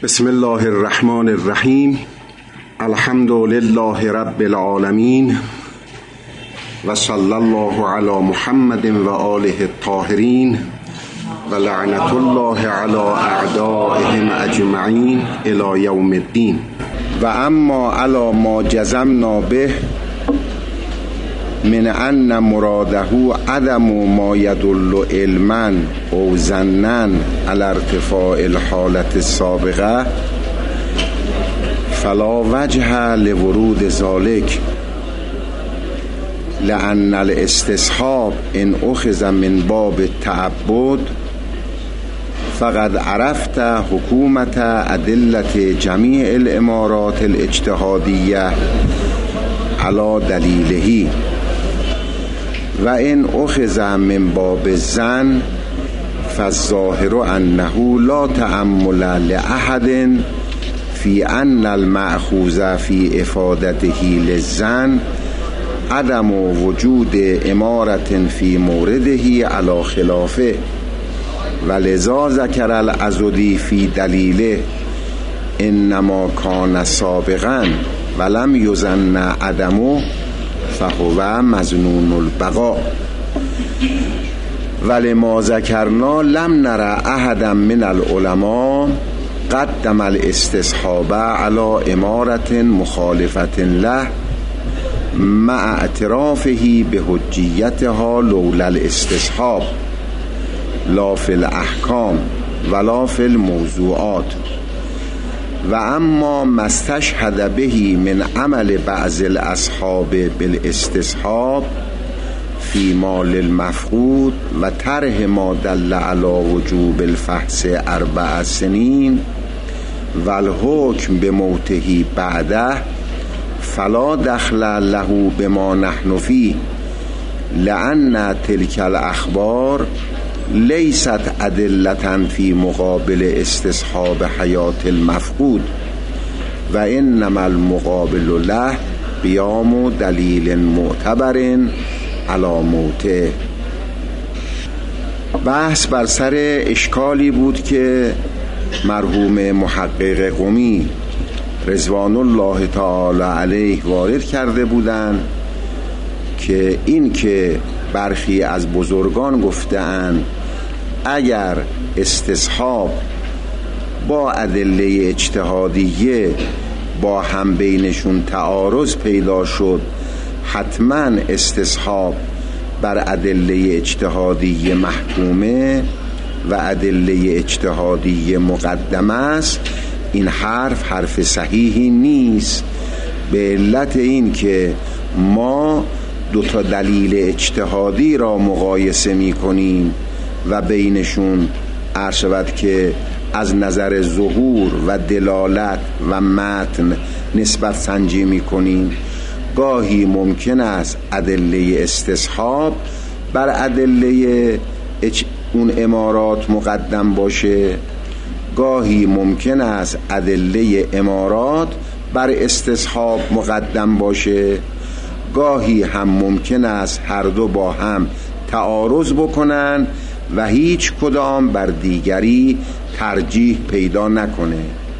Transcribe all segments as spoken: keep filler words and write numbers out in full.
بسم الله الرحمن الرحیم. الحمد لله رب العالمین و صلی الله علی محمد و آله الطاهرین و لعنت الله علی اعدائهم اجمعین الی یوم الدین. و اما علی ما جزمنا به من ان مراده عدم ما يدل علما او ظنا على ارتفاع الحالة السابقه فلا وجه لورود ذلك لأن الاستصحاب ان اخذ من باب التعبد فقد عرفت حکومت ادلة جمیع الامارات الاجتهادیه على دلیله و ان اخذ من باب الظن فالظاهر انه لا تأمل لأحد في ان المأخوذ في افادته للظن عدم وجود امارة في مورده على خلافه ولذا ذكر العضدی في دلیله انما كان سابقا ولم يظن عدمه فهو مظنون البقاء ولما ذکرنا لم نرى احدا من العلماء قدم الاستصحاب على امارة مخالفة له مع اعترافه بحجیتها لولا الاستصحاب لا في الاحکام ولا في الموضوعات. و اما ما استشهد به من عمل بعض الاصحاب بالاستصحاب فی مال المفقود و طرح ما دل علی وجوب الفحص اربع سنین و الحکم به موته بعده فلا دخل له بما نحن فيه لأن تلك الاخبار لیست ادلة فی مقابل استصحاب حیات المفقود و انما المقابل له قیام دلیل معتبر علی موته. بحث بر سر اشکالی بود که مرحوم محقق قمی رضوان الله تعالی علیه وارد کرده بودند که این که برخی از بزرگان گفتند اگر استصحاب با ادله اجتهادیه با هم بینشون تعارض پیدا شد حتما استصحاب بر ادله اجتهادیه محکومه و ادله اجتهادیه مقدمه است، این حرف حرف صحیحی نیست، به علت این که ما دو تا دلیل اجتهادی را مقایسه می کنیم و بینشون عرض شود که از نظر ظهور و دلالت و متن نسبت سنجی می کنیم. گاهی ممکن است ادله استصحاب بر ادله اون امارات مقدم باشه، گاهی ممکن است ادله امارات بر استصحاب مقدم باشه، گاهی هم ممکن است هر دو با هم تعارض بکنن و هیچ کدام بر دیگری ترجیح پیدا نکنه.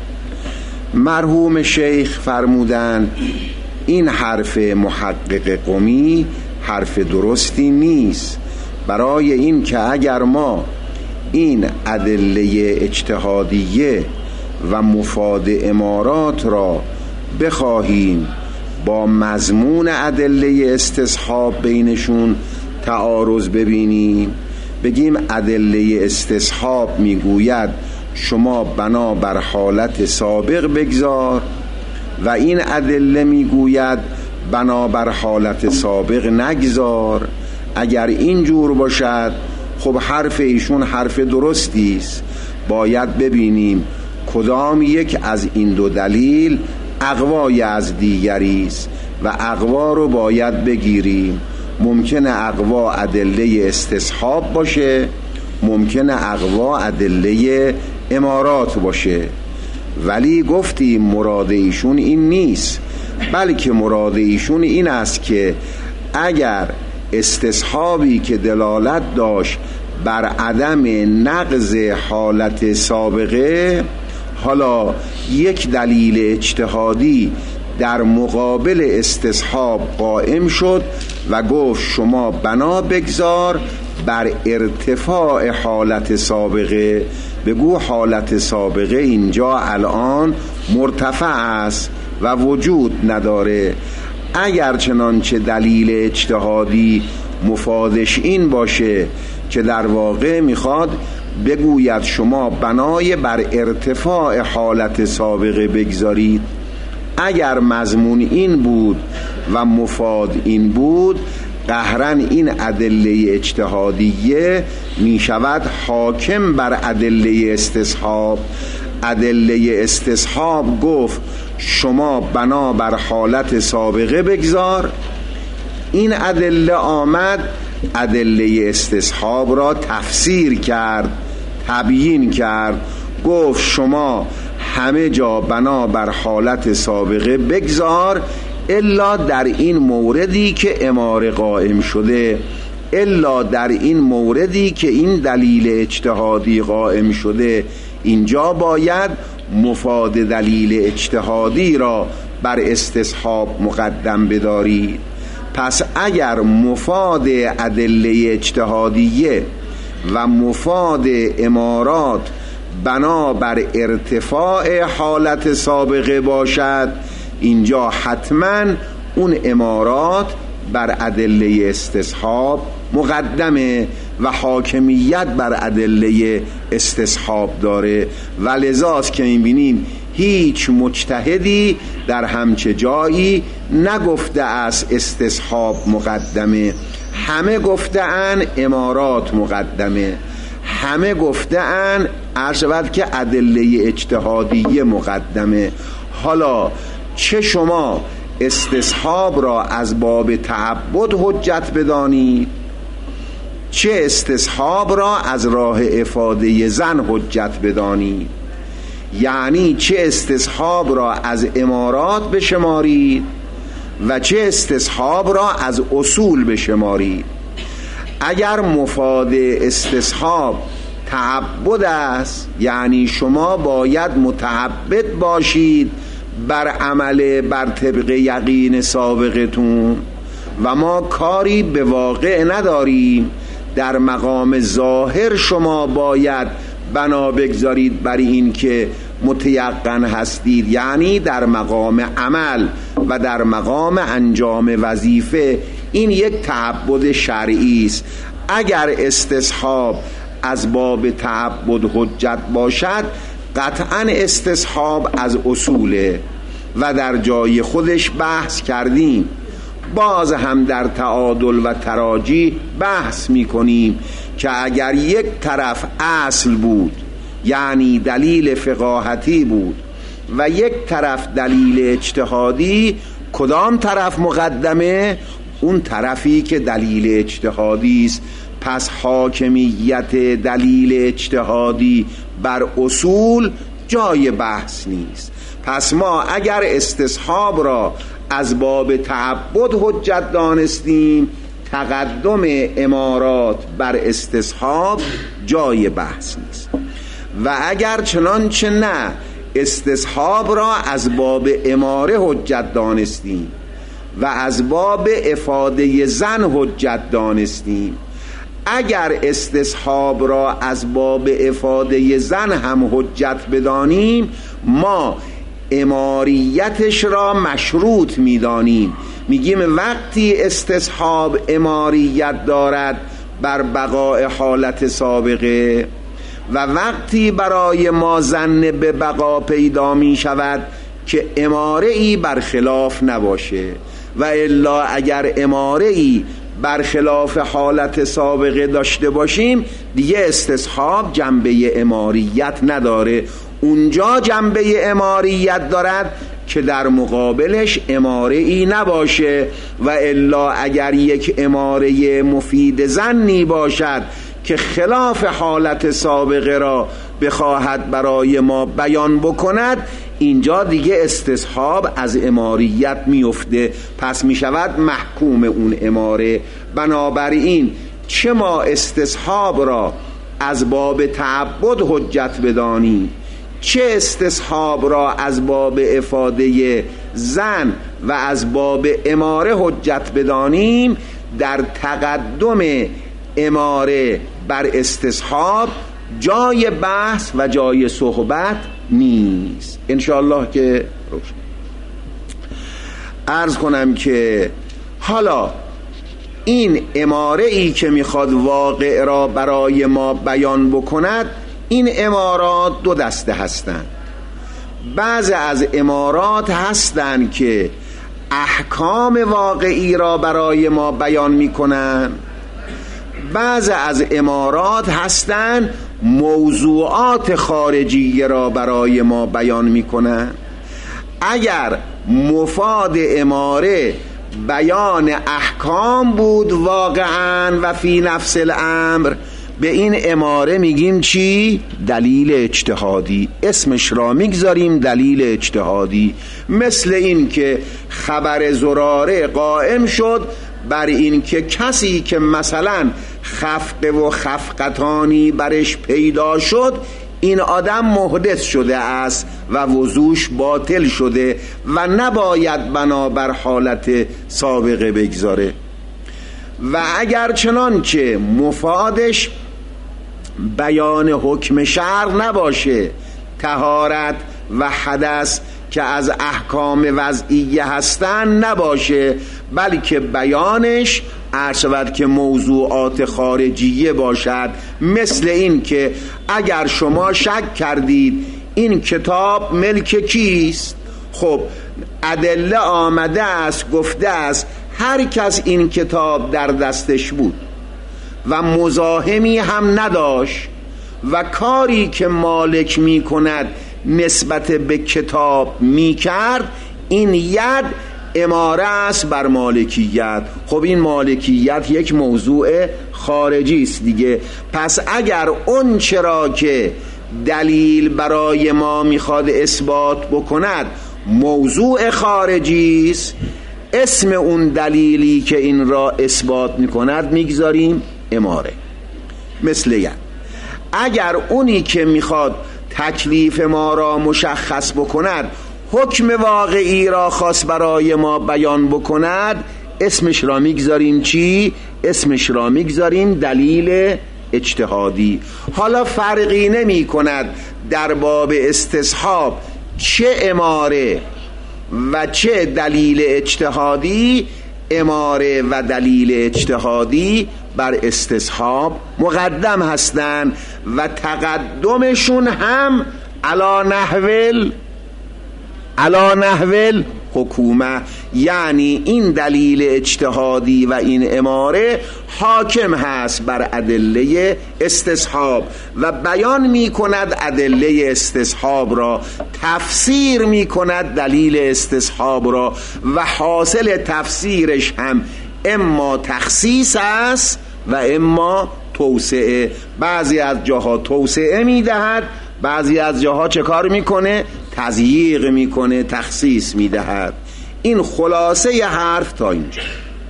مرحوم شیخ فرمودند این حرف محقق قمی حرف درستی نیست، برای این که اگر ما این ادله اجتهادیه و مفاد امارات را بخواهیم با مضمون ادله استصحاب بینشون تعارض ببینیم، بگیم ادله استصحاب میگوید شما بنا بر حالت سابق بگذار و این ادله میگوید بنا بر حالت سابق نگذار، اگر این جور باشد خب حرف ایشون حرف درستی است، باید ببینیم کدام یک از این دو دلیل اقوای از دیگری است و اقوا رو باید بگیریم. ممکنه اقوا ادله استصحاب باشه، ممکنه اقوا ادله امارات باشه، ولی گفتیم مراد ایشون این نیست، بلکه مراد ایشون این است که اگر استصحابی که دلالت داشت بر عدم نقض حالت سابقه حالا یک دلیل اجتهادی در مقابل استصحاب قائم شد و گفت شما بنا بگذار بر ارتفاع حالت سابقه. بگو حالت سابقه اینجا الان مرتفع است و وجود نداره. اگر چنانچه دلیل اجتهادی مفادش این باشه که در واقع میخواد بگوید شما بنای بر ارتفاع حالت سابقه بگذارید، اگر مضمون این بود و مفاد این بود، قهرن این ادله اجتهادیه می شود حاکم بر ادله استصحاب. ادله استصحاب گفت شما بنا بر حالت سابقه بگذار. این ادله آمد ادله استصحاب را تفسیر کرد، تبیین کرد، گفت شما همه جا بنا بر حالت سابقه بگذار الا در این موردی که اماره قائم شده، الا در این موردی که این دلیل اجتهادی قائم شده. اینجا باید مفاد دلیل اجتهادی را بر استصحاب مقدم بدارید. پس اگر مفاد ادله اجتهادیه و مفاد امارات بنا بر ارتفاع حالت سابقه باشد، اینجا حتما اون امارات بر ادله استصحاب مقدمه و حاکمیت بر ادله استصحاب داره. و لذاست که می‌بینیم هیچ مجتهدی در همچه جایی نگفته است استصحاب مقدمه، همه گفته ان امارات مقدمه، همه گفته ان عرشبت که ادله اجتهادیه مقدمه. حالا چه شما استصحاب را از باب تعبد حجت بدانید، چه استصحاب را از راه افاده زن حجت بدانید، یعنی چه استصحاب را از امارات بشمارید و چه استصحاب را از اصول بشمارید. اگر مفاد استصحاب تعبد است، یعنی شما باید متعبد باشید بر عمل بر طبق یقین سابقتون و ما کاری به واقع نداریم، در مقام ظاهر شما باید بنا بگذارید بر این که متیقن هستید، یعنی در مقام عمل و در مقام انجام وظیفه. این یک تعبد شرعی است. اگر استصحاب از باب تعبد حجت باشد، قطعا استصحاب از اصوله و در جای خودش بحث کردیم. باز هم در تعادل و تراجیح بحث میکنیم که اگر یک طرف اصل بود، یعنی دلیل فقاهتی بود، و یک طرف دلیل اجتهادی، کدام طرف مقدمه؟ اون طرفی که دلیل اجتهادی است. پس حاکمیت دلیل اجتهادی بر اصول جای بحث نیست. پس ما اگر استصحاب را از باب تعبد حجت دانستیم، تقدم امارات بر استصحاب جای بحث نیست. و اگر چنانچه نه استصحاب را از باب اماره حجت دانستیم و از باب افاده زن حجت دانستیم، اگر استصحاب را از باب افاده زن هم حجت بدانیم، ما اماریتش را مشروط میدانیم. میگیم وقتی استصحاب اماریت دارد بر بقاء حالت سابقه و وقتی برای ما ظن به بقا پیدا می شود که اماره ای برخلاف نباشه، و الا اگر اماره ای برخلاف حالت سابقه داشته باشیم، دیگه استصحاب جنبه اماریت نداره. اونجا جنبه اماریت دارد که در مقابلش اماره ای نباشه، و الا اگر یک اماره مفید ظنی باشد که خلاف حالت سابقه را بخواهد برای ما بیان بکند، اینجا دیگه استصحاب از اماریت میفته، پس میشود محکوم اون اماره. بنابراین چه ما استصحاب را از باب تعبد حجت بدانیم، چه استصحاب را از باب افاده زن و از باب اماره حجت بدانیم، در تقدم اماره بر استصحاب جای بحث و جای صحبت نیست. انشاءالله که روشن. عرض کنم که حالا این اماره ای که میخواد واقع را برای ما بیان بکند، این امارات دو دسته هستند. بعض از امارات هستند که احکام واقعی را برای ما بیان میکنند، بعض از امارات هستند موضوعات خارجی را برای ما بیان میکنند. اگر مفاد اماره بیان احکام بود واقعا و فی نفس الامر، به این اماره میگیم چی؟ دلیل اجتهادی. اسمش را میگذاریم دلیل اجتهادی. مثل این که خبر زراره قائم شد بر این که کسی که مثلا خفقه و خفقتانی برش پیدا شد، این آدم محدث شده است و وضوش باطل شده و نباید بنابر حالت سابقه بگذاره. و اگر چنانچه مفادش بیان حکم شرع نباشه، طهارت و حدث که از احکام وضعیه هستن نباشه، بلکه بیانش عرض که موضوعات خارجیه باشد. مثل این که اگر شما شک کردید این کتاب ملک کیست، خب ادله آمده است، گفته است هر کس این کتاب در دستش بود و مزاحمی هم نداشت و کاری که مالک می کند نسبت به کتاب می کرد، این ید اماره است بر مالکیت. خب این مالکیت یک موضوع خارجی است دیگه. پس اگر اون چرا که دلیل برای ما میخواد اثبات بکند موضوع خارجی است، اسم اون دلیلی که این را اثبات میکند میگذاریم اماره. مثل ید. اگر اونی که میخواد تکلیف ما را مشخص بکند حکم واقعی را خاص برای ما بیان بکند، اسمش را میگذاریم چی؟ اسمش را میگذاریم دلیل اجتهادی. حالا فرقی نمی کند در باب استصحاب چه اماره و چه دلیل اجتهادی. اماره و دلیل اجتهادی بر استصحاب مقدم هستند و تقدمشون هم علی نحول علی نحول حکومه، یعنی این دلیل اجتهادی و این اماره حاکم هست بر ادله استصحاب و بیان می کند ادله استصحاب را، تفسیر می کند دلیل استصحاب را و حاصل تفسیرش هم اما تخصیص است و اما توسعه. بعضی از جاها توسعه می دهد، بعضی از جاها چه کار میکنه؟ تضییق میکنه، تخصیص میدهد. این خلاصه حرف تا اینجا.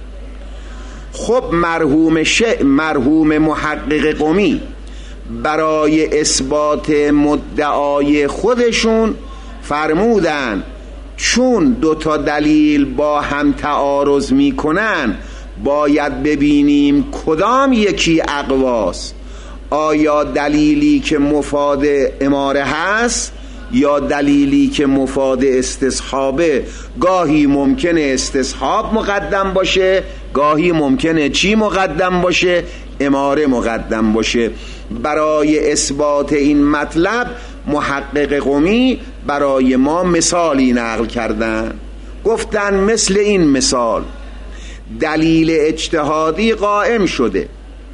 خب مرحوم ش... مرحوم محقق قمی برای اثبات مدعای خودشون فرمودن چون دو تا دلیل با هم تعارض میکنن باید ببینیم کدام یکی اقواست، آیا دلیلی که مفاد اماره هست یا دلیلی که مفاد استصحابه. گاهی ممکنه استصحاب مقدم باشه، گاهی ممکنه چی مقدم باشه؟ اماره مقدم باشه. برای اثبات این مطلب محقق قمی برای ما مثالی نقل کردن. گفتن مثل این مثال دلیل اجتهادی قائم شده،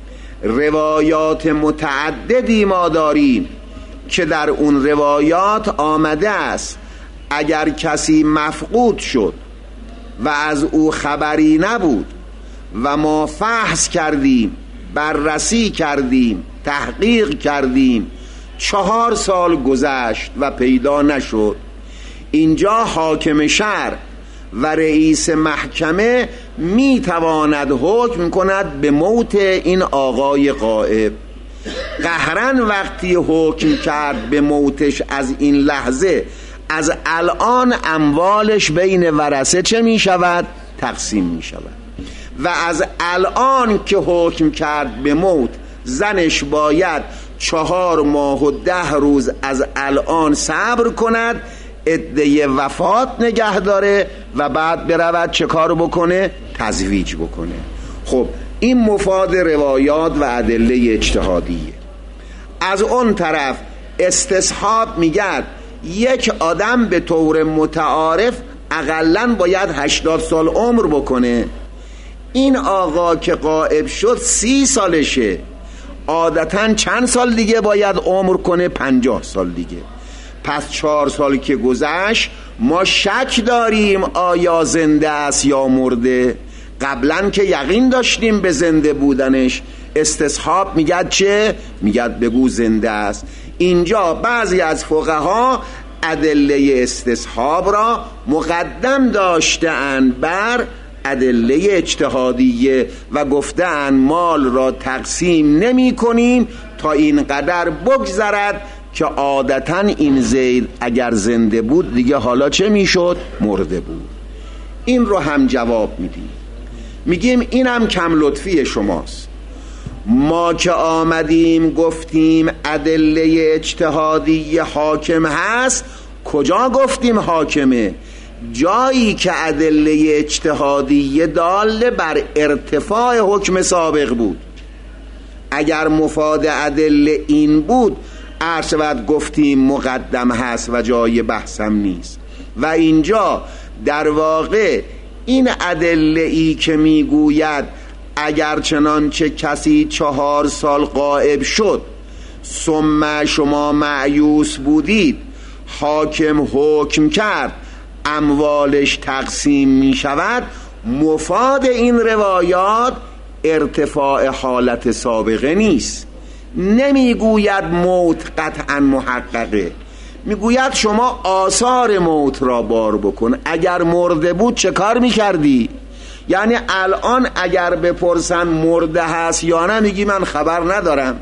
روایات متعددی ما داریم که در اون روایات آمده است اگر کسی مفقود شد و از او خبری نبود و ما فحص کردیم، بررسی کردیم، تحقیق کردیم، چهار سال گذشت و پیدا نشد، اینجا حاکم شهر و رئیس محکمه می تواند حکم کند به موت این آقای غائب. قهرن وقتی حکم کرد به موتش از این لحظه، از الان اموالش بین ورثه چه می شود؟ تقسیم می شود. و از الان که حکم کرد به موت، زنش باید چهار ماه و ده روز از الان صبر کند، عده وفات نگه داره و بعد برود چه کار بکنه؟ تزویج بکنه. خب این مفاد روایات و ادله اجتهادیه. از اون طرف استصحاب میگه یک آدم به طور متعارف اقلن باید هشتاد سال عمر بکنه. این آقا که غائب شد سی سالشه، عادتاً چند سال دیگه باید عمر کنه؟ پنجاه سال دیگه. پس چهار سال که گذشت ما شک داریم آیا زنده است یا مرده. قبلا که یقین داشتیم به زنده بودنش. استصحاب میگد چه؟ میگد بگو زنده است. اینجا بعضی از فقها ادله استصحاب را مقدم داشته‌اند بر ادله اجتهادیه و گفته‌اند مال را تقسیم نمی کنیم تا اینقدر بگذرد که عادتاً این زید اگر زنده بود دیگه حالا چه میشد؟ مرده بود. این رو هم جواب میدیم، میگیم اینم کم لطفی شماست. ما که آمدیم گفتیم ادله اجتهادی حاکم هست، کجا گفتیم حاکمه؟ جایی که ادله اجتهادی دال بر ارتفاع حکم سابق بود. اگر مفاد ادله این بود عرض شود گفتیم مقدم هست و جای بحثم نیست. و اینجا در واقع این ادله ای که میگوید اگر چنانچه کسی چهار سال غائب شد ثم شما مایوس بودید، حاکم حکم کرد اموالش تقسیم می شود، مفاد این روایات ارتفاع حالت سابقه نیست. نمیگوید موت قطعا محققه، میگوید شما آثار موت را بار بکن. اگر مرده بود چه کار میکردی؟ یعنی الان اگر بپرسن مرده هست یا نه میگی من خبر ندارم،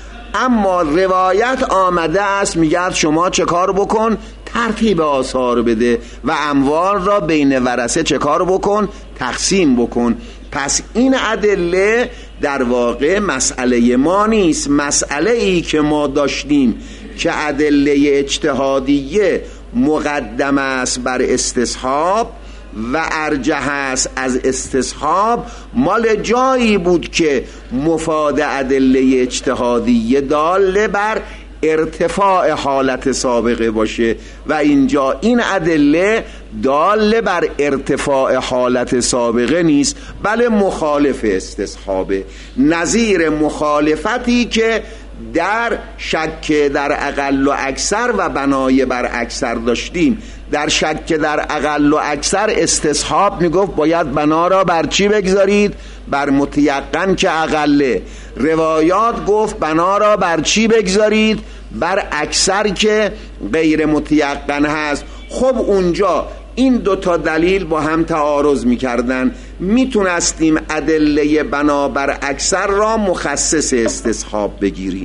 اما روایت آمده است میگه شما چه کار بکن؟ ترتیب آثار بده و اموال را بین ورثه چه کار بکن؟ تقسیم بکن. پس این ادله در واقع مسئله ما نیست. مسئله ای که ما داشتیم که ادله اجتهادیه مقدم است بر استصحاب و ارجح است از استصحاب، مال جایی بود که مفاد ادله اجتهادیه دال بر ارتفاع حالت سابقه باشه و اینجا این ادله دال بر ارتفاع حالت سابقه نیست، بله مخالف استصحابه. نظیر مخالفتی که در شک در اقل و اکثر و بنای بر اکثر داشتیم. در شک در اقل و اکثر استصحاب میگفت باید بنا را بر چی بگذارید؟ بر متیقن که اقله. روایات گفت بنا را بر چی بگذارید؟ بر اکثر که غیر متیقن هست. خب اونجا این دوتا دلیل با هم تعارض میکردن، میتونستیم ادله بنا بر اکثر را مخصص استصحاب بگیریم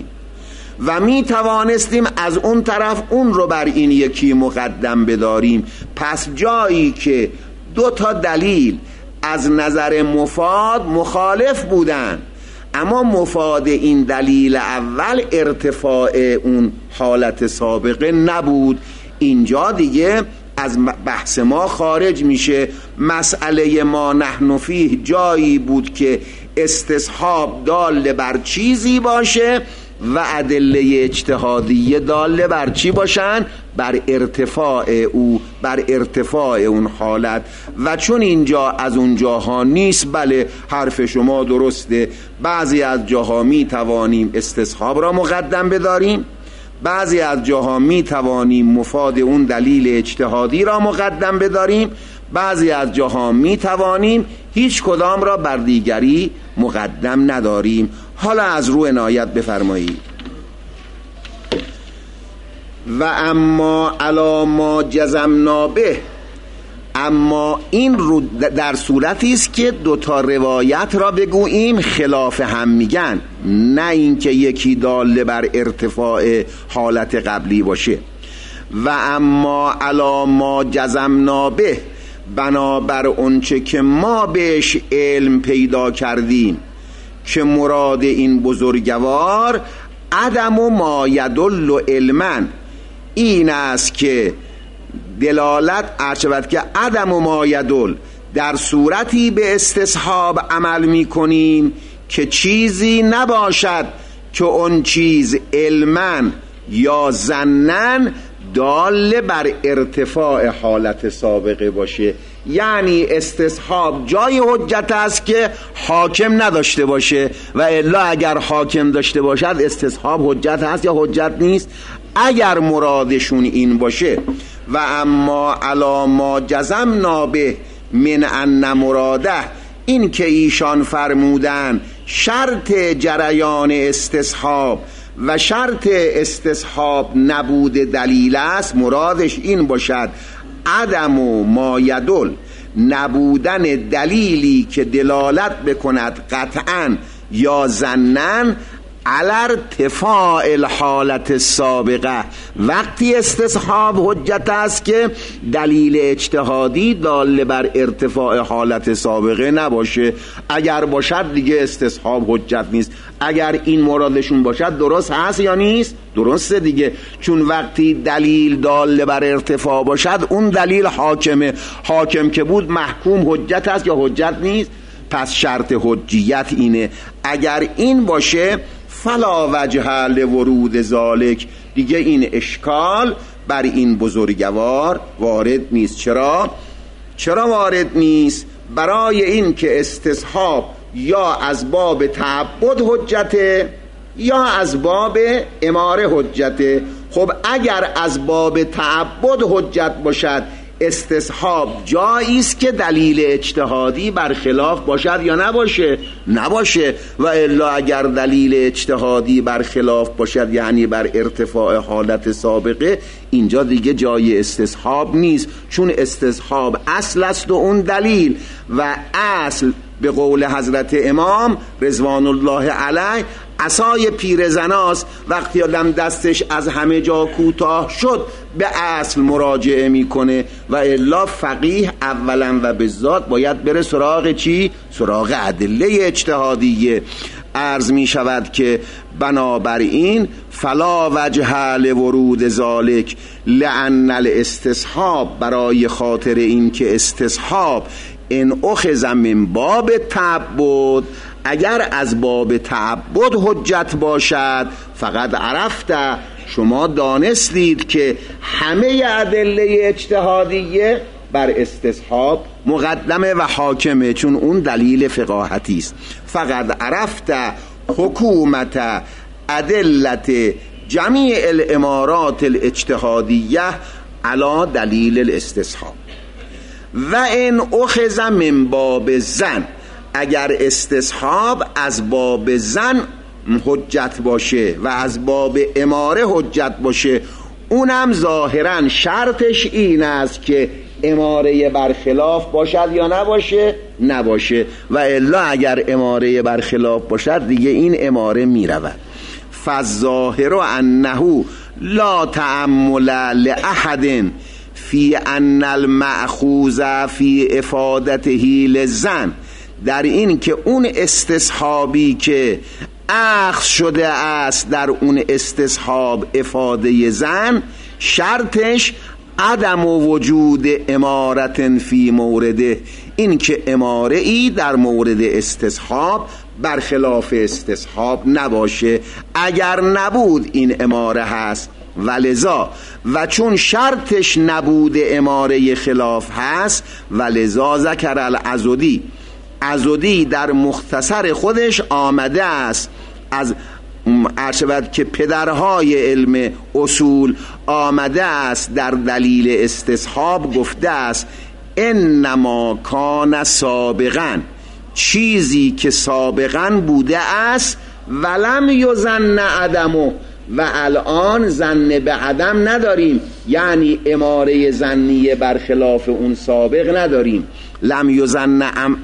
و می توانستیم از اون طرف اون رو بر این یکی مقدم بداریم. پس جایی که دو تا دلیل از نظر مفاد مخالف بودن، اما مفاد این دلیل اول ارتفاع اون حالت سابقه نبود، اینجا دیگه از بحث ما خارج میشه. مسئله ما نحن فیه جایی بود که استصحاب دال بر چیزی باشه و ادله اجتهادیه داله بر چی باشن؟ بر ارتفاع او، بر ارتفاع اون حالت. و چون اینجا از اون جاها نیست، بله حرف شما درسته، بعضی از جاها می توانیم استصحاب را مقدم بداریم، بعضی از جاها می توانیم مفاد اون دلیل اجتهادی را مقدم بداریم، بعضی از جاها می توانیم هیچ کدام را بر دیگری مقدم نداریم. حالا از رو عنایت بفرمایید. و اما علی ما جزمنا به، اما این رو در صورتی است که دوتا روایت را بگوییم خلاف هم میگن، نه اینکه یکی داله بر ارتفاع حالت قبلی باشه. و اما علی ما جزمنا به، بنابر اونچه که ما بهش علم پیدا کردیم که مراد این بزرگوار عدم و ما یدل علما این است که دلالت ارشبت که عدم و ما یدل در صورتی به استصحاب عمل می کنیم که چیزی نباشد که اون چیز علما یا ظنن دال بر ارتفاع حالت سابقه باشه. یعنی استصحاب جای حجت است که حاکم نداشته باشه، و الا اگر حاکم داشته باشد استصحاب حجت هست یا حجت نیست، اگر مرادشون این باشه. و اما علی ما جزمنا به من ان مراده، این که ایشان فرمودن شرط جریان استصحاب و شرط استصحاب نبود دلیل است، مرادش این باشد عدم و ما یدل، نبودن دلیلی که دلالت بکند قطعا یا ظنن علی ارتفاع الحالت سابقه. وقتی استصحاب حجت است که دلیل اجتهادی دال بر ارتفاع حالت سابقه نباشه. اگر باشد دیگه استصحاب حجت نیست. اگر این مرادشون باشد درست هست یا نیست؟ درسته دیگه، چون وقتی دلیل دال بر ارتفاع باشد اون دلیل حاکمه، حاکم که بود محکوم حجت است یا حجت نیست؟ پس شرط حجیت اینه. اگر این باشه فلا وجه لورود ذالک، دیگه این اشکال بر این بزرگوار وارد نیست. چرا؟ چرا وارد نیست؟ برای این که استصحاب یا از باب تعبد حجته یا از باب اماره حجته. خب اگر از باب تعبد حجت باشد استصحاب جایی است که دلیل اجتهادی برخلاف باشد یا نباشه؟ نباشه. و الا اگر دلیل اجتهادی برخلاف باشد یعنی بر ارتفاع حالت سابقه، اینجا دیگه جای استصحاب نیست، چون استصحاب اصل است و اون دلیل، و اصل به قول حضرت امام رضوان الله علیه عصای پیرزناست. وقتی آدم دستش از همه جا کوتاه شد به اصل مراجعه میکنه، و الا فقیه اولا و به ذات باید بره سراغ چی؟ سراغ ادله اجتهادیه. عرض می شود که بنابراین فلا وجه لورود ذالک لأن الاستصحاب، برای خاطر این که استصحاب ان اخذ من باب تعبد، اگر از باب تعبد حجت باشد، فقط عرفت، شما دانستید که همه ادله اجتهادیه بر استصحاب مقدمه و حاکمه، چون اون دلیل فقاهتی است. فقط عرفت حکومت ادلت جمیع الامارات الاجتهادیه علی دلیل الاستصحاب. و ان اخذ من باب زن، اگر استصحاب از باب زن حجت باشه و از باب اماره حجت باشه، اونم ظاهرا شرطش این است که اماره برخلاف باشد یا نباشه؟ نباشه. و الا اگر اماره برخلاف باشد دیگه این اماره می رود. فالظاهر انه لا تأمل لأحد فی ان المأخوذ فی افادته للزن، در این که اون استصحابی که اخذ شده است در اون استصحاب افاده زن، شرطش عدم وجود امارت فی مورده، این که اماره ای در مورد استصحاب برخلاف استصحاب نباشه. اگر نبود این اماره هست، ولذا و چون شرطش نبود اماره خلاف هست، ولذا ذکر العضدی، عضدی در مختصر خودش آمده است، از عرشبت که پدرهای علم اصول آمده است در دلیل استصحاب گفته است انما کان سابقا، چیزی که سابقا بوده است ولم یظن عدمو، و الان ظن به عدم نداریم، یعنی اماره ظنیه برخلاف اون سابق نداریم. لم یظن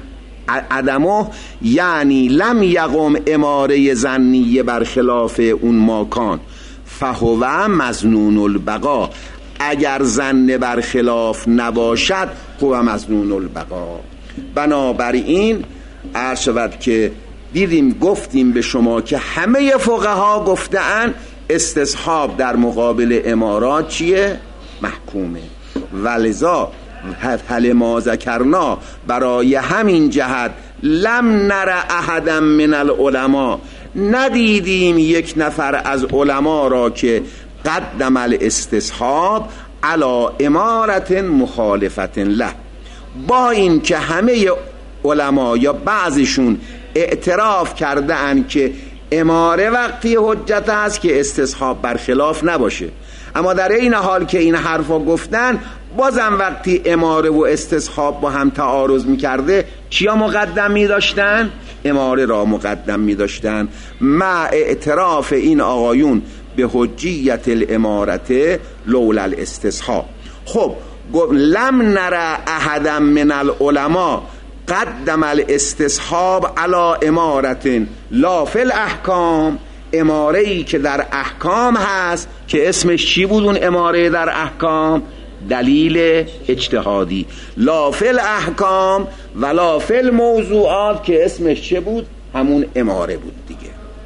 عدمه یعنی لم یقم اماره ظنیه برخلاف اون ماکان، فهو مظنون البقا، اگر ظن برخلاف نباشد هو مظنون البقا. بنابراین عرض شود که دیدیم گفتیم به شما که همه فقها گفتن استصحاب در مقابل امارات چیه؟ محکومه. ولذا هل ما ذکرنا، برای همین جهت لم نر احدا من العلماء، ندیدیم یک نفر از علما را که قدم الاستصحاب علی امارت مخالفت له، با این که همه علما یا بعضشون اعتراف کرده اند که اماره وقتی حجت است که استصحاب برخلاف نباشه، اما در این حال که این حرفا گفتن بازم وقتی اماره و استصحاب با هم تعارض میکرده چیا مقدم میداشتن؟ اماره را مقدم میداشتن، مع اعتراف این آقایون به حجیت الامارت لولا الاستصحاب. خب لم نر احدا من العلماء قدم الاستصحاب علی امارت لا فی الاحکام، اماره‌ای که در احکام هست که اسمش چی بود اون اماره در احکام؟ دلیل اجتهادی. لا فی الاحکام ولا فی الموضوعات که اسمش چه بود؟ همون اماره بود دیگه.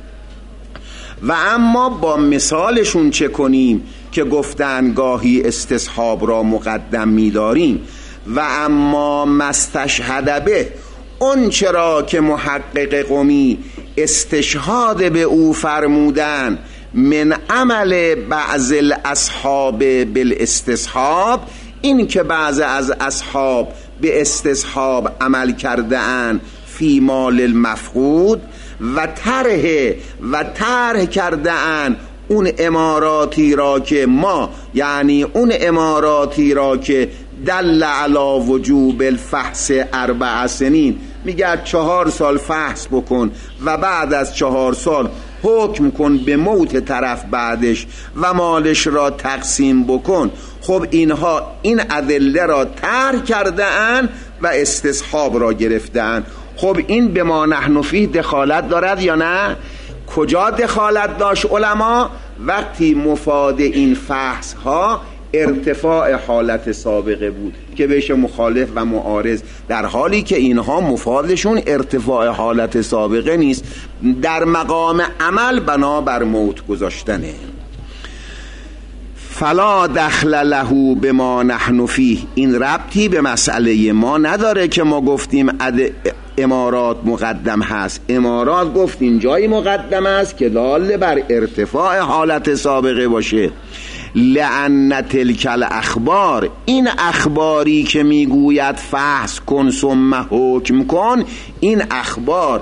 و اما با مثالشون چه کنیم که گفتن گاهی استصحاب را مقدم می‌داریم. و اما مستشهد به، اون چرا که محقق قمی استشهاد به او فرمودن من عمل بعض الاصحاب بالاستصحاب، این که بعض از اصحاب به استصحاب عمل کرده اند فی مال المفقود، و طرح و طرح کرده اند اون اماراتی را که ما، یعنی اون اماراتی را که دل علی وجوب الفحص اربع سنین، میگه چهار سال فحص بکن و بعد از چهار سال حکم کن به موت طرف بعدش و مالش را تقسیم بکن. خب اینها این ادله را طرح کرده اند و استصحاب را گرفته اند. خب این به ما نحن فیه دخالت دارد یا نه؟ کجا دخالت داشت علما؟ وقتی مفاد این فحص ها ارتفاع حالت سابقه بود که بهش مخالف و معارض، در حالی که اینها مفادشون ارتفاع حالت سابقه نیست، در مقام عمل بنابر موت گذاشتنه. فلا دخل له بما نحن فیه، این ربطی به مسئله ما نداره که ما گفتیم امارات مقدم هست. امارات گفتیم جایی مقدم است که دال بر ارتفاع حالت سابقه باشه. لأن تلک الاخبار، این اخباری که میگوید فحص کن ثم حکم کن، این اخبار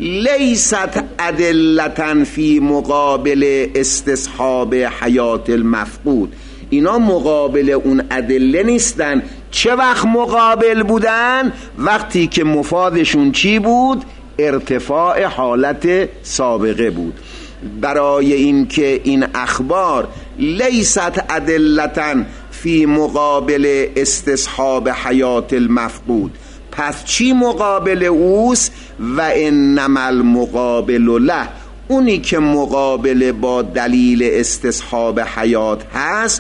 لیست ادلتن فی مقابل استصحاب حیات المفقود، اینا مقابل اون ادله نیستن. چه وقت مقابل بودن؟ وقتی که مفادشون چی بود؟ ارتفاع حالت سابقه بود. برای این که این اخبار لیست ادلتن فی مقابل استصحاب حیات المفقود، پس چی مقابل اوست؟ و انما المقابل له، اونی که مقابل با دلیل استصحاب حیات هست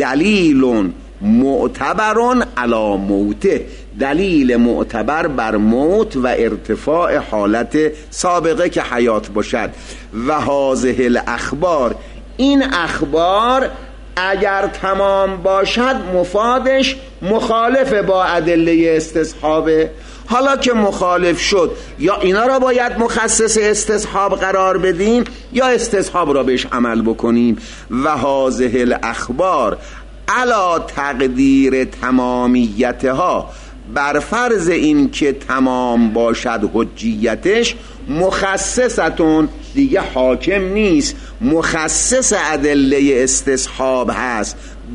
دلیل معتبرون علی موته، دلیل معتبر بر موت و ارتفاع حالت سابقه که حیات باشد. و هذه الاخبار، این اخبار اگر تمام باشد مفادش مخالف با ادله استصحابه. حالا که مخالف شد، یا اینا را باید مخصص استصحاب قرار بدیم یا استصحاب را بهش عمل بکنیم. و هذه الاخبار علی تقدیر تمامیتها، بر فرض این که تمام باشد حجیتش، مخصصتون دیگه حاکم نیست، مخصص ادله استصحاب هست،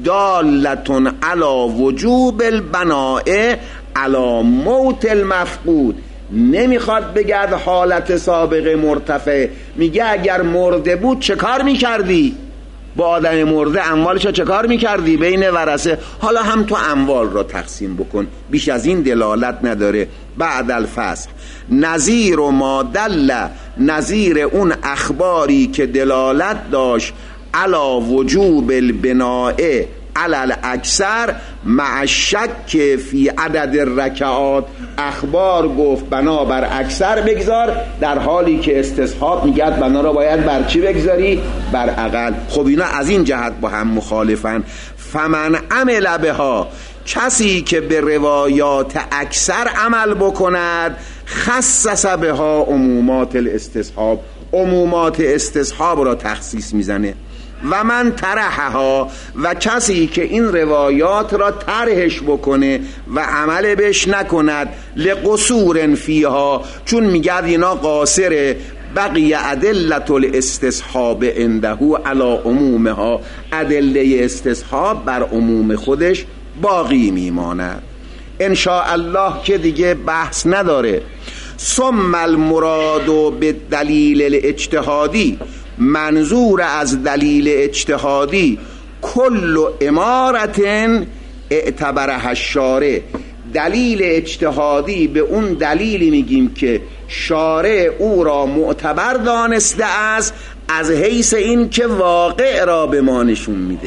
دالتون علی وجوب البناء علی موت المفقود. نمیخواد بگرد حالت سابقه مرتفع، میگه اگر مرده بود چه کار میکردی؟ با آدم مرده اموالشو چه کار میکردی؟ بین ورثه. حالا هم تو اموال را تقسیم بکن، بیش از این دلالت نداره. بعد الفصل نظیر و ما دل، نظیر اون اخباری که دلالت داشت علا وجوب البناء علی الاکثر مع الشک فی عدد الرکعات. اخبار گفت بنا بر اکثر بگذار، در حالی که استصحاب میگه بنا را باید بر چی بگذاری؟ بر اقل. خب اینا از این جهت با هم مخالفن. فمن عمل بها، کسی که به روایات اکثر عمل بکند، خصص بها عمومات الاستصحاب، عمومات استصحاب را تخصیص میزنه. و من طرحها، و کسی که این روایات را طرحش بکنه و عمل بهش نکند، لقصور فیها، چون میگه اینا قاصره، بقی ادلت الاستصحاب عنده علی عمومها، ادله استصحاب بر عموم خودش باقی میماند. ان شاء الله که دیگه بحث نداره. ثم المراد به دلیل الاجتهادی، منظور از دلیل اجتهادی کل امارت اعتبرها الشارع، دلیل اجتهادی به اون دلیلی میگیم که شارع او را معتبر دانسته است، از حیث این که واقع را به ما نشون میده،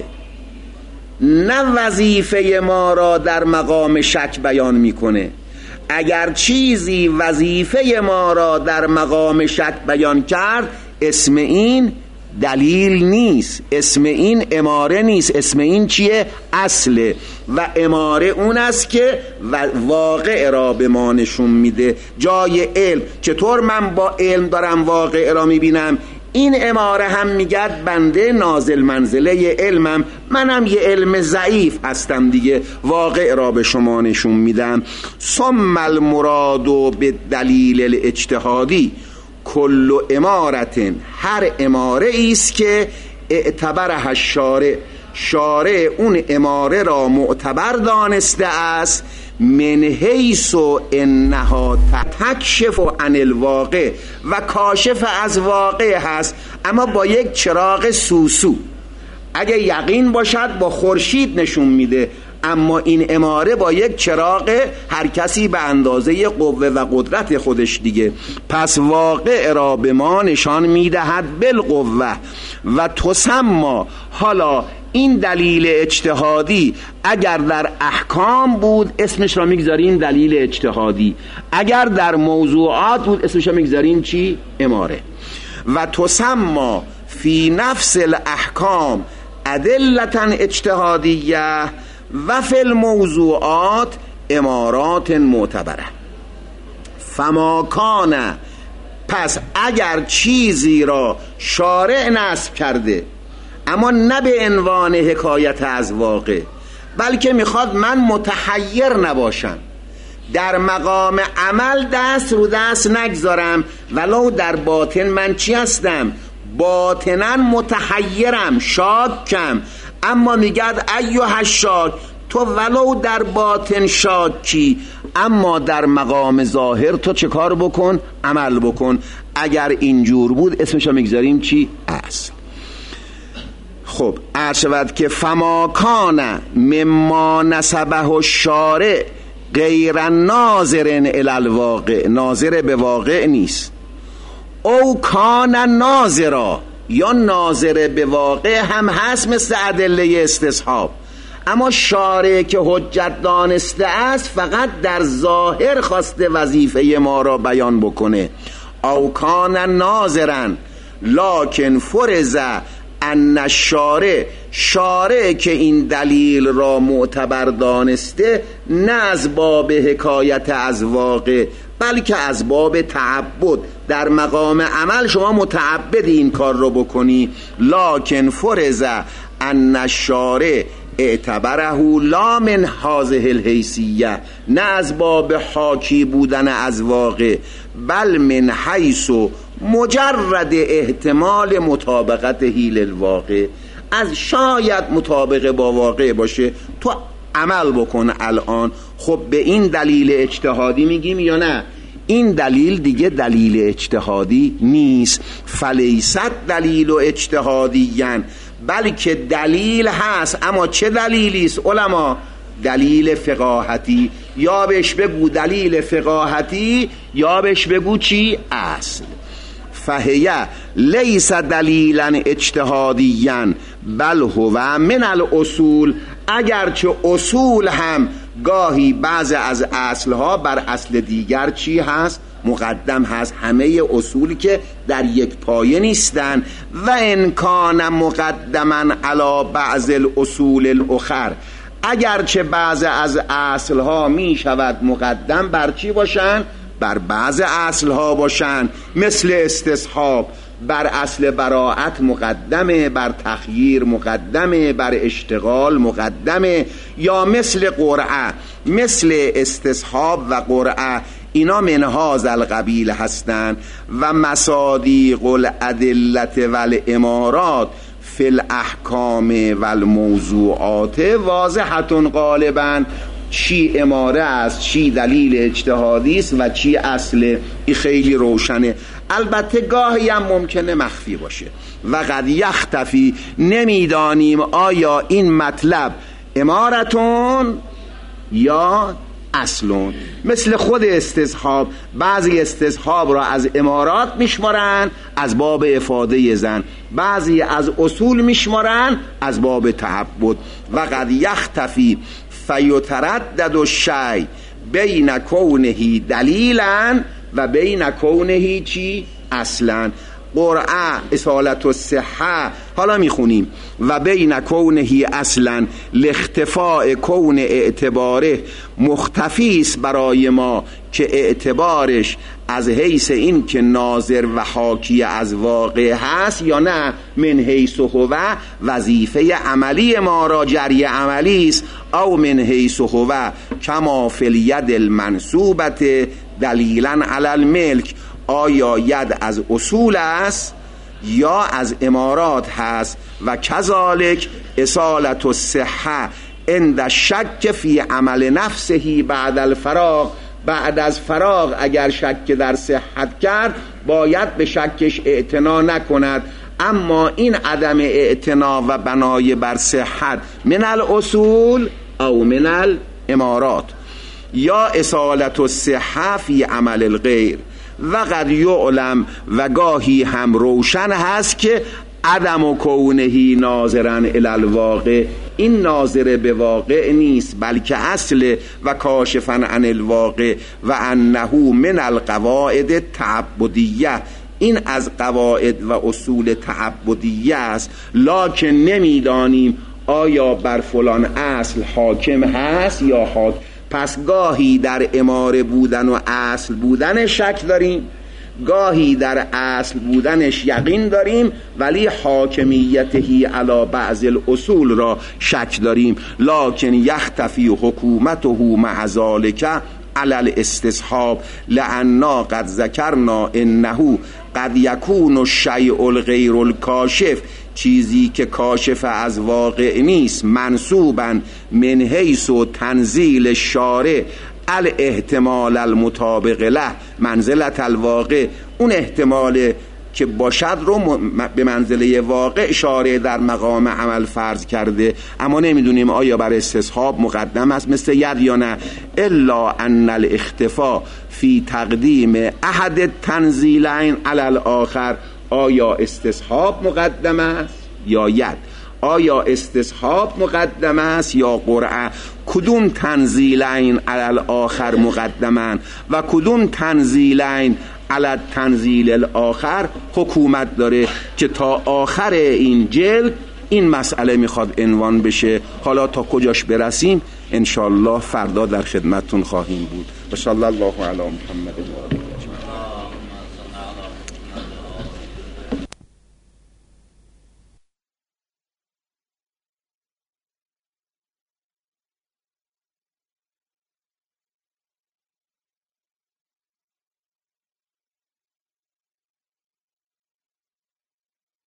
نه وظیفه ما را در مقام شک بیان میکنه. اگر چیزی وظیفه ما را در مقام شک بیان کرد، اسم این دلیل نیست، اسم این اماره نیست، اسم این چیه؟ اصله. و اماره اون است که واقع را به ما نشون میده. جای علم، چطور من با علم دارم واقع را میبینم؟ این اماره هم میگد بنده نازل منزله علمم، منم یه علم ضعیف هستم دیگه، واقع را به شما نشون میدم. ثم المراد به دلیل الاجتهادی کل امارت، هر اماره ایست که اعتبرها الشارع، شارع اون اماره را معتبر دانسته است، من حیث انها تکشف عن الواقع، و کاشف از واقع هست، اما با یک چراغ سوسو. اگه یقین باشد با خورشید نشون میده، اما این اماره با یک چراغ، هر کسی به اندازه قوه و قدرت خودش دیگه. پس واقع را به ما نشان میدهد بالقوه. و تسما، حالا این دلیل اجتهادی اگر در احکام بود اسمش را میگذاریم دلیل اجتهادی، اگر در موضوعات بود اسمش را میگذاریم چی؟ اماره. و تسما فی نفس الاحکام ادلتا اجتهادیه و فی الموضوعات امارات معتبره. فما کان، پس اگر چیزی را شارع نصب کرده اما نه به عنوان حکایت از واقع، بلکه میخواد من متحیر نباشم، در مقام عمل دست رو دست نگذارم، ولو در باطن من چی هستم؟ باطنا متحیرم، شاکم. اما میگد ایها الشاک، تو ولو در باطن شاکی، اما در مقام ظاهر تو چه کار بکن؟ عمل بکن. اگر اینجور بود اسمشو میگذاریم چی؟ اصل. خب عرض شود که فما کان مما نسبه الشارع غیر ناظر الی الواقع، ناظر به واقع نیست، او کان ناظرا، یا ناظر به واقع هم هست مثل ادله استصحاب، اما شارع که حجت دانسته است فقط در ظاهر خواسته وظیفه ما را بیان بکنه. او کان ناظرن لکن فرض ان الشارع، شارع که این دلیل را معتبر دانسته، نه از باب حکایت از واقع بلکه از باب تعبد، در مقام عمل شما متعبد این کار رو بکنی. لکن فرض ان الشارع اعتبره لا من هذه الحیثیه، نه از باب حاکی بودن از واقع، بل من حیث مجرد احتمال مطابقت هیل الواقع، از شاید مطابق با واقع باشه، تو عمل بکن الان. خب به این دلیل اجتهادی میگیم یا نه؟ این دلیل دیگه دلیل اجتهادی نیست. فلیست دلیل اجتهادیاً، بلکه دلیل هست. اما چه دلیلی است علما؟ دلیل فقاهتی، یا بهش بگو دلیل فقاهتی یا بهش بگو چی؟ اصل. فهیه لیس دلیلا اجتهادیا بل هو من الاصول. اگرچه اصول هم گاهی بعض از اصلها بر اصل دیگر چی هست؟ مقدم هست. همه اصولی که در یک پایه نیستن. و ان کان مقدما علی بعض الاصول الاخر، اگرچه بعض از اصلها می شود مقدم بر چی باشن؟ بر بعض اصلها باشن. مثل استصحاب بر اصل براءت مقدمه، بر تخییر مقدمه، بر اشتغال مقدمه. یا مثل قرعه، مثل استصحاب و قرعه، اینا من هذا القبیل هستند. و مصادیق الادله والامارات فی الاحکام والموضوعات واضحتون. غالبا چی اماره است، چی دلیل اجتهادی است و چی اصله، این خیلی روشنه. البته گاهی هم ممکنه مخفی باشه. و قد یختفی، نمیدانیم آیا این مطلب امارتون یا اصلون. مثل خود استصحاب، بعضی استصحاب را از امارات میشمارن از باب افاده زن، بعضی از اصول میشمارن از باب تعبد. و قد یختفی فیتردد الشیء بین کونه دلیلا و بین کونه چی؟ اصلا. قرعه اصالت الصحه حالا میخونیم و بین کونه اصلا لاختفاء کون اعتباره، مختفی است برای ما که اعتبارش از حیث این که ناظر و حاکی از واقع هست یا نه، من حیث هو وظیفه عملی ما را جری عملی است، او من حیث هو کما فی الید المنصوبت دلیلا علی الملک، آیا ید از اصول است یا از امارات هست. و کذالک اصالت الصحه عند شک فی عمل نفسه بعد الفراغ، بعد از فراغ اگر شک در صحت کرد باید به شکش اعتنا نکند. اما این عدم اعتنا و بنای بر صحت من الاصول او من الامارات. یا اصالت الصحه فی عمل الغیر. و قد یعلم، و گاهی هم روشن هست که عدم و کونهی ناظرن الی الواقع، این ناظر به واقع نیست بلکه اصل و کاشفا عن الواقع. و انه من القواعد التعبدیه، این از قواعد و اصول تعبدیه است. لکن نمیدانیم آیا بر فلان اصل حاکم هست یا حاکم. پس گاهی در اماره بودن و اصل بودن شک داریم، گاهی در اصل بودنش یقین داریم، ولی حاکمیتهی علی بعض الاصول را شک داریم. لکن یختفی حکومته مع ذالک علی الاستصحاب لأننا قد ذکرنا انه قد یکون الشیء الغیر الکاشف، چیزی که کاشف از واقع نیست، منصوبا من حیث تنزیل الشارع الاحتمال المطابق له منزلت الواقع، اون احتمال که باشد رو به منزله واقع شارع در مقام عمل فرض کرده. اما نمیدونیم آیا بر استصحاب مقدم است مثل ید یا نه. الا ان الاختفاء فی تقدیم احد التنزیلین علی الاخر، آیا استصحاب مقدم است یا ید؟ آیا استصحاب مقدم است یا قرعه؟ کدوم تنزیلین علی الاخر مقدمن و کدوم تنزیلین علی تنزیل الاخر حکومت داره که تا آخر این جلد این مسئله میخواد عنوان بشه. حالا تا کجاش برسیم انشالله فردا در خدمتتون خواهیم بود. و صلی الله علی محمد.